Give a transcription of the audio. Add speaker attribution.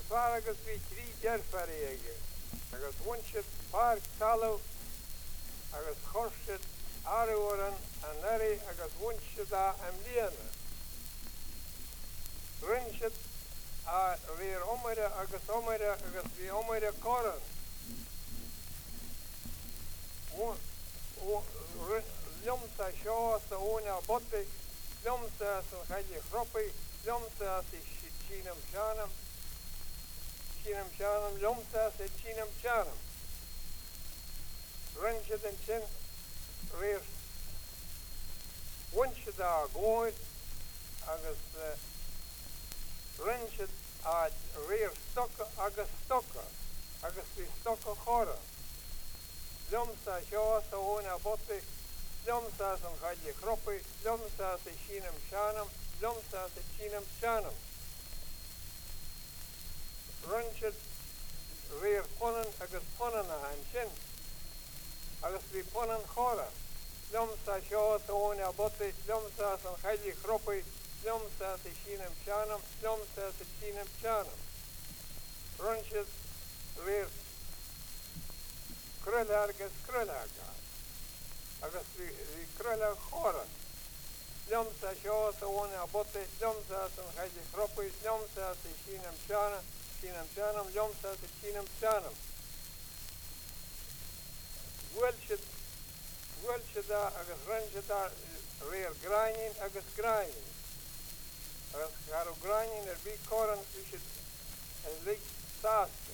Speaker 1: Agus vi trí dearfaréige. Agus bhainse park talú agus chorsid áúan an neri agus bhainse dá am líana. Rinse a réir omire agus bhí omire coran. Lumsa seo sa óna botte, lumsa san chaide chropi, lumsa sa sínam seanam, lumsa sa sínam seanam. Rinse den sin réir bhainse dá góid agus rinse a réir stocha agus bhí stocha chora. Lumsa seo sa óna botte, lumsa san chaide chropi, lumsa sa sínam seanam, lumsa sa sínam seanam. Rinse réir ponan agus ponan a an sin, agus bhí ponan chora. Lumsa seo sa óna botte, lumsa san chaide chropi, lumsa sa sínam seanam, lumsa sa sínam seanam. Rinse réir cruile agus cruile agus bhí cruile chora. Lumsa seo sa óna botte, lumsa san chaide chropi, lumsa sa sínam seanam, lumsa sa sínam seanam. Bhfuilse dá agus rinse dá réir grainin agus grainin. Agus charú grainin bhí coran bhí an lig sás